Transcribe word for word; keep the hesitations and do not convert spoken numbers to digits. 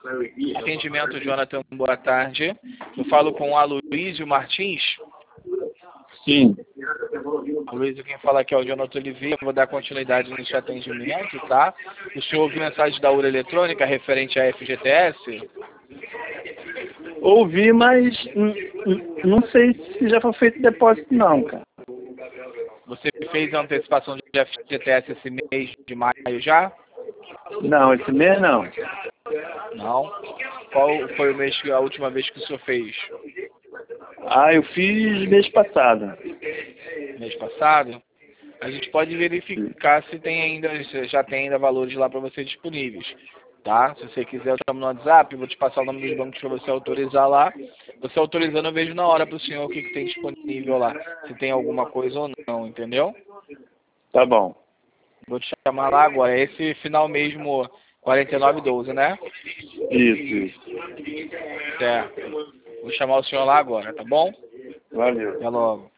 Atendimento, Jonathan, boa tarde. Eu falo com o Aloysio Martins. Sim. Aloysio, quem fala aqui é o Jonathan Oliveira. Eu vou dar continuidade no seu atendimento, tá? O senhor ouviu mensagem da urna eletrônica referente à F G T S? Ouvi, mas não sei se já foi feito depósito não, cara. Você fez a antecipação de F G T S esse mês de maio já? Não, esse mês não. Não? Qual foi o mês, a última vez que o senhor fez? Ah, eu fiz mês passado. Mês passado? A gente pode verificar se tem ainda, se já tem ainda valores lá para você disponíveis, tá? Se você quiser, eu chamo no WhatsApp, vou te passar o nome dos bancos para você autorizar lá. Você autorizando, eu vejo na hora para o senhor o que, que tem disponível lá, se tem alguma coisa ou não, entendeu? Tá bom. Vou te chamar lá agora, esse final mesmo, quarenta e nove doze, né? Isso, isso. Certo. Vou chamar o senhor lá agora, tá bom? Valeu. Até logo.